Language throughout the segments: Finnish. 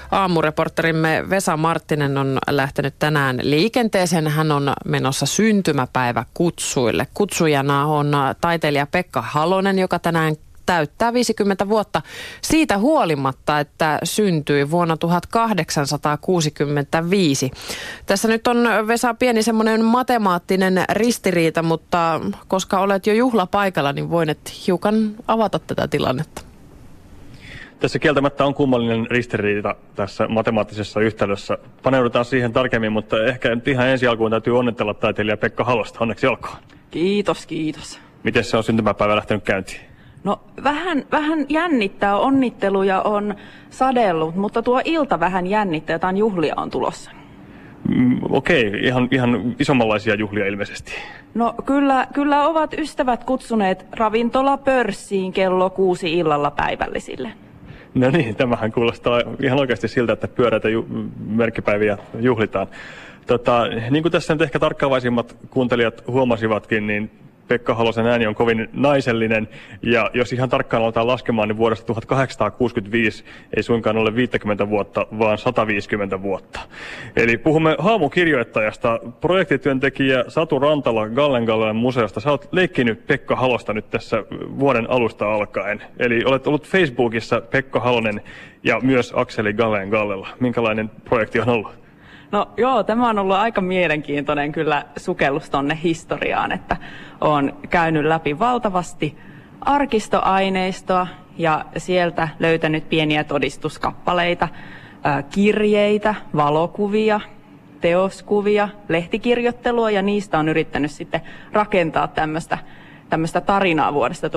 Aamureporterimme Vesa Marttinen on lähtenyt tänään liikenteeseen. Hän on menossa syntymäpäiväkutsuille. Kutsujana on taiteilija Pekka Halonen, joka tänään täyttää 50 vuotta siitä huolimatta, että syntyi vuonna 1865. Tässä nyt on, Vesa, pieni semmoinen matemaattinen ristiriita, mutta koska olet jo juhlapaikalla, niin voinet hiukan avata tätä tilannetta. Tässä kieltämättä on kummallinen ristiriita tässä matemaattisessa yhtälössä. Paneudutaan siihen tarkemmin, mutta ehkä ihan ensi alkuun täytyy onnitella taiteilija Pekka Halosta. Onneksi olkoon. Kiitos, kiitos. Miten se on syntymäpäivä lähtenyt käyntiin? No vähän jännittää, onnitteluja on sadellut, mutta tuo ilta vähän jännittää, jotain juhlia on tulossa. Okei, ihan isommanlaisia juhlia ilmeisesti. No kyllä ovat ystävät kutsuneet ravintolapörssiin kello 6 illalla päivällisille. No niin, tämähän kuulostaa ihan oikeasti siltä, että pyöräitä merkkipäiviä juhlitaan. Niin kuin tässä nyt ehkä tarkkaavaisimmat kuuntelijat huomasivatkin, niin Pekka Halosen ääni on kovin naisellinen, ja jos ihan tarkkaan aletaan laskemaan, niin vuodesta 1865 ei suinkaan ole 50 vuotta, vaan 150 vuotta. Eli puhumme haamukirjoittajasta, projektityöntekijä Satu Rantala Gallen museosta. Sä oot leikkinyt Pekka Halosta nyt tässä vuoden alusta alkaen. Eli olet ollut Facebookissa Pekka Halonen ja myös Akseli Gallella. Minkälainen projekti on ollut? No joo, tämä on ollut aika mielenkiintoinen kyllä sukellus tonne historiaan, että olen käynyt läpi valtavasti arkistoaineistoa ja sieltä löytänyt pieniä todistuskappaleita, kirjeitä, valokuvia, teoskuvia, lehtikirjoittelua ja niistä on yrittänyt sitten rakentaa tämmöistä tarinaa vuodesta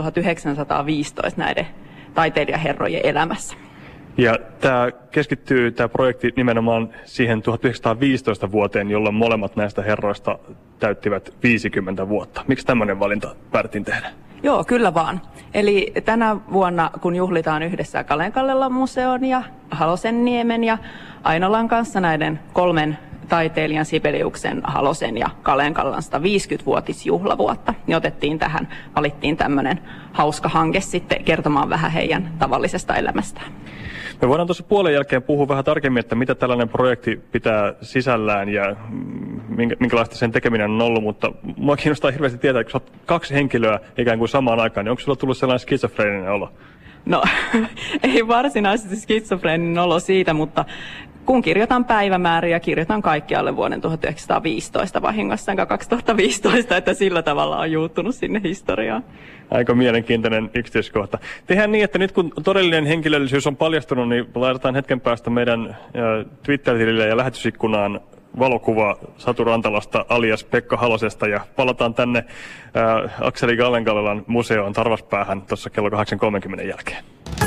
1915 näiden taiteilijaherrojen elämässä. Ja tämä projekti nimenomaan siihen 1915 vuoteen, jolloin molemmat näistä herroista täyttivät 50 vuotta. Miksi tämmöinen valinta päätettiin tehdä? Joo, kyllä vaan. Eli tänä vuonna, kun juhlitaan yhdessä Gallen museon ja Halosenniemen ja Ainolan kanssa näiden kolmen taiteilijan Sibeliuksen, Halosen ja Gallen 150-vuotisjuhlavuotta, niin valittiin tämmöinen hauska hanke sitten kertomaan vähän heidän tavallisesta elämästään. Me voidaan tuossa puolen jälkeen puhua vähän tarkemmin, että mitä tällainen projekti pitää sisällään ja minkälaista sen tekeminen on ollut, mutta mua kiinnostaa hirveästi tietää, että kun sä oot kaksi henkilöä ikään kuin samaan aikaan, niin onko sulla tullut sellainen skitsofreeninen olo? No, ei varsinaisesti skitsofreeninen olo siitä, mutta kun kirjoitan päivämääriä, kirjoitan kaikki alle vuoden 1915 vahingossa, enkä 2015, että sillä tavalla on juuttunut sinne historiaan. Aika mielenkiintoinen yksityiskohta. Tehdään niin, että nyt kun todellinen henkilöllisyys on paljastunut, niin laitetaan hetken päästä meidän Twitter-tilille ja lähetysikkunaan valokuva Satu Rantalasta alias Pekka Halosesta ja palataan tänne Akseli Gallen museoon Tarvaspäähän tuossa kello 8.30 jälkeen.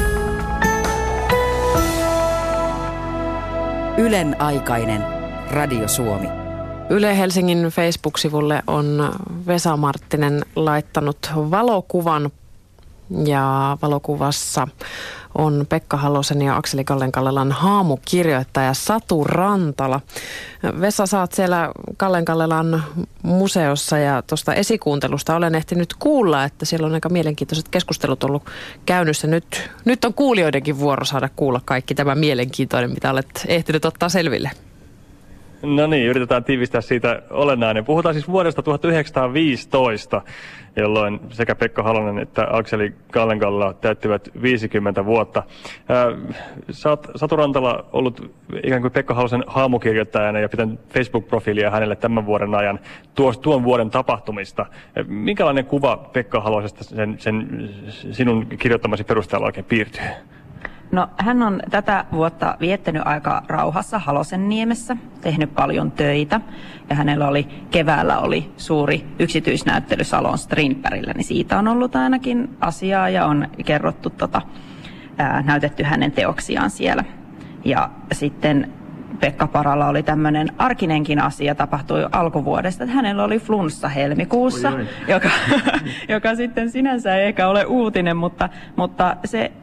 Ylen aikainen Radio Suomi. Yle Helsingin Facebook-sivulle on Vesa Marttinen laittanut valokuvan ja valokuvassa on Pekka Halosen ja Akseli Gallen haamukirjoittaja Satu Rantala. Vesa, sä oot siellä Gallen museossa ja tuosta esikuuntelusta olen ehtinyt kuulla, että siellä on aika mielenkiintoiset keskustelut ollut käynnissä. Nyt on kuulijoidenkin vuoro saada kuulla kaikki tämä mielenkiintoinen, mitä olet ehtinyt ottaa selville. No niin, yritetään tiivistää siitä olennainen. Puhutaan siis vuodesta 1915, jolloin sekä Pekka Halonen että Akseli Gallen täyttivät 50 vuotta. Sä oot, Satu Rantala, ollut ikään kuin Pekka Halosen haamukirjoittajana ja pitänyt Facebook-profiilia hänelle tämän vuoden ajan tuon vuoden tapahtumista. Minkälainen kuva Pekka Halosesta sen sinun kirjoittamasi perusteella oikein piirtyy? No, hän on tätä vuotta viettänyt aika rauhassa Halosenniemessä, tehnyt paljon töitä ja hänellä keväällä oli suuri yksityisnäyttely Salon Strindbergillä, niin siitä on ollut ainakin asiaa ja on kerrottu näytetty hänen teoksiaan siellä. Ja sitten Pekka Paralla oli tämmöinen arkinenkin asia, tapahtui alkuvuodesta, että hänellä oli flunssa helmikuussa, joka sitten sinänsä ei ehkä ole uutinen, mutta se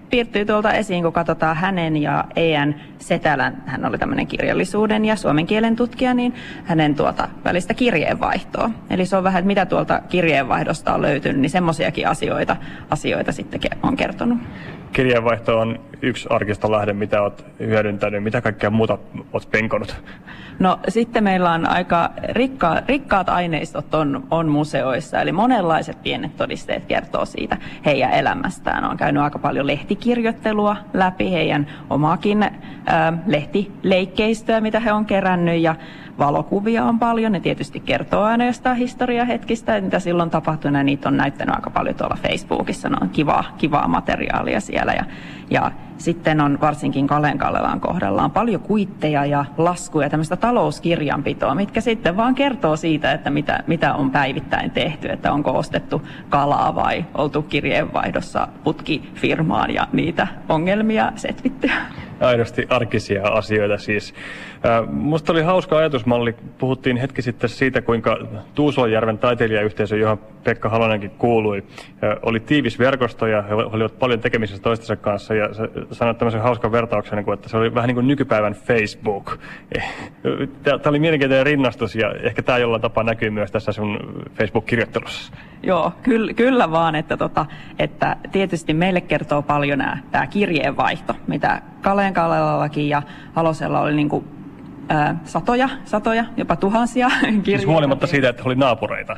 piirtyy tuolta esiin, kun katsotaan hänen ja E.N. Setälän, hän oli tämmöinen kirjallisuuden ja suomen kielen tutkija, niin hänen välistä kirjeenvaihtoa. Eli se on vähän, että mitä tuolta kirjeenvaihdosta on löytynyt, niin semmoisiakin asioita sitten on kertonut. Kirjeenvaihto on yksi arkistolähde, mitä olet hyödyntänyt. Mitä kaikkea muuta olet penkonut? No sitten meillä on aika rikkaat aineistot on museoissa, eli monenlaiset pienet todisteet kertoo siitä heidän elämästään. On käynyt aika paljon lehtikirjoittelua läpi, heidän omaakin lehtileikkeistöä, mitä he on kerännyt, ja valokuvia on paljon. Ne tietysti kertoo aina jostain historiahetkistä, mitä silloin tapahtui, ja niitä on näyttänyt aika paljon tuolla Facebookissa. Ne on kivaa materiaalia siellä. Ja sitten on varsinkin Kallen Kallelan kohdallaan paljon kuitteja ja laskuja, tämmöistä talouskirjanpitoa, mitkä sitten vaan kertoo siitä, että mitä on päivittäin tehty, että onko ostettu kalaa vai oltu kirjeenvaihdossa putkifirmaan ja niitä ongelmia setvitty. Aidosti arkisia asioita siis. Musta oli hauska ajatusmalli. Puhuttiin hetki sitten siitä, kuinka Tuusulanjärven taiteilijayhteisö, johon Pekka Halonenkin kuului, oli tiivis verkosto ja he olivat paljon tekemisissä toistensa kanssa. Ja sanoit tämmöisen hauskan vertauksen, että se oli vähän niin kuin nykypäivän Facebook. Tämä oli mielenkiintoinen rinnastus ja ehkä tämä jollain tapaa näkyy myös tässä sun Facebook-kirjoittelussa. Joo, kyllä vaan, että tietysti meille kertoo paljon tämä kirjeenvaihto, mitä Kallen Kallelallakin ja Halosella oli niin kuin satoja, jopa tuhansia kirjeitä. Siis huolimatta siitä, että oli naapureita.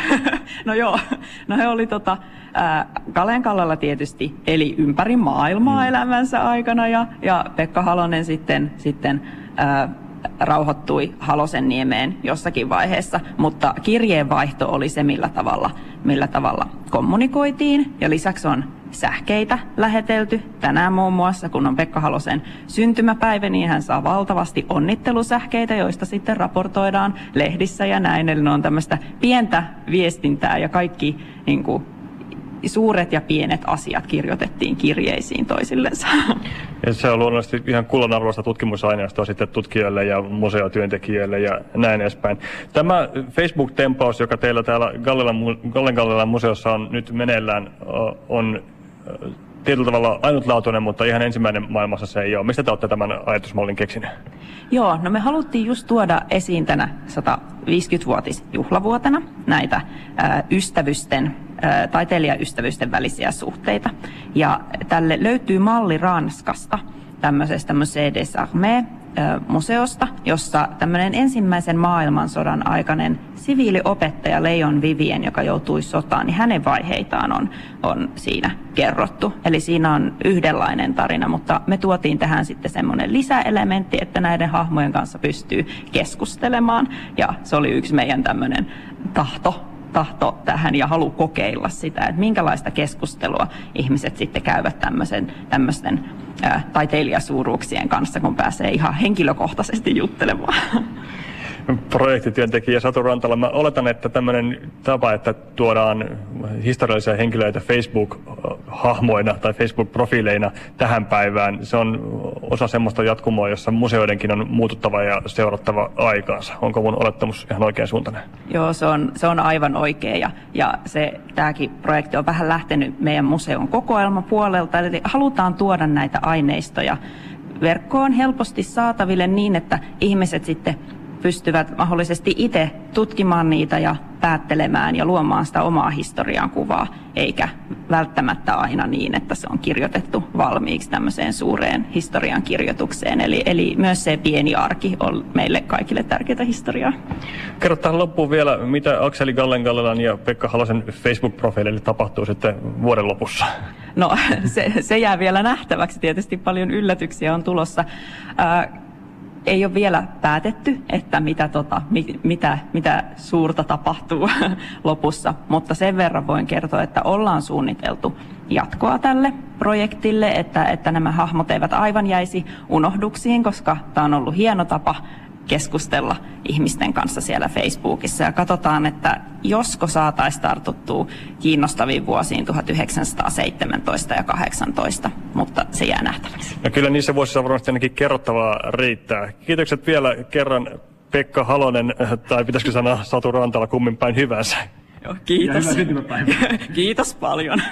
No he oli Kallen Kallela tietysti eli ympäri maailmaa elämänsä aikana ja Pekka Halonen sitten rauhoittui Halosenniemeen jossakin vaiheessa, mutta kirjeenvaihto oli se, millä tavalla kommunikoitiin, ja lisäksi on sähkeitä lähetelty. Tänään muun muassa, kun on Pekka Halosen syntymäpäivä, niin hän saa valtavasti onnittelusähkeitä, joista sitten raportoidaan lehdissä ja näin. Eli ne on tämmöistä pientä viestintää ja kaikki niin kuin suuret ja pienet asiat kirjoitettiin kirjeisiin toisillensa. Ja se on luonnollisesti ihan kullanarvoista tutkimusaineistoa sitten tutkijoille ja museotyöntekijöille ja näin edespäin. Tämä Facebook-tempaus, joka teillä täällä Kallen Kallelan museossa on nyt meneillään, on tietyllä tavalla ainutlaatuinen, mutta ihan ensimmäinen maailmassa se ei ole. Mistä te olette tämän ajatusmallin keksineet? Joo, no me haluttiin just tuoda esiin tänä 150-vuotisjuhlavuotena näitä taiteilijaystävysten välisiä suhteita. Ja tälle löytyy malli Ranskasta, tämmöisestä Musée des Armées museosta, jossa tämmöinen ensimmäisen maailmansodan aikainen siviiliopettaja Leon Vivien, joka joutui sotaan, niin hänen vaiheitaan on siinä kerrottu. Eli siinä on yhdenlainen tarina, mutta me tuotiin tähän sitten semmoinen lisäelementti, että näiden hahmojen kanssa pystyy keskustelemaan, ja se oli yksi meidän tämmöinen tahto tähän ja halu kokeilla sitä, että minkälaista keskustelua ihmiset sitten käyvät tämmöisten taiteilijasuuruuksien kanssa, kun pääsee ihan henkilökohtaisesti juttelemaan. Projektityöntekijä Satu Rantala, mä oletan, että tämmöinen tapa, että tuodaan historiallisia henkilöitä Facebook-hahmoina tai Facebook-profiileina tähän päivään, se on osa semmoista jatkumoa, jossa museoidenkin on muututtava ja seurattava aikaansa. Onko mun olettamus ihan oikein suuntainen? Joo, se on aivan oikea, ja tämäkin projekti on vähän lähtenyt meidän museon kokoelmapuolelta, eli halutaan tuoda näitä aineistoja verkkoon helposti saataville niin, että ihmiset sitten pystyvät mahdollisesti itse tutkimaan niitä ja päättelemään ja luomaan sitä omaa historian kuvaa, eikä välttämättä aina niin, että se on kirjoitettu valmiiksi tämmöiseen suureen historian kirjoitukseen. Eli myös se pieni arki on meille kaikille tärkeää historiaa. Kerro tähän loppuun vielä, mitä Akseli Kallen Kallelan ja Pekka Halosen Facebook-profiileille tapahtuu sitten vuoden lopussa? No se jää vielä nähtäväksi. Tietysti paljon yllätyksiä on tulossa. Ei ole vielä päätetty, että mitä suurta tapahtuu lopussa, mutta sen verran voin kertoa, että ollaan suunniteltu jatkoa tälle projektille, että nämä hahmot eivät aivan jäisi unohduksiin, koska tämä on ollut hieno tapa keskustella ihmisten kanssa siellä Facebookissa. Ja katsotaan, että josko saataisiin tartuttua kiinnostaviin vuosiin 1917 ja 18, mutta se jää nähtäväksi. No kyllä niissä vuosissa varmasti ainakin kerrottavaa riittää. Kiitokset vielä kerran Pekka Halonen, tai pitäisikö sanoa Satu Rantala, kummin päin hyvänsä. Joo, kiitos. Kiitos paljon.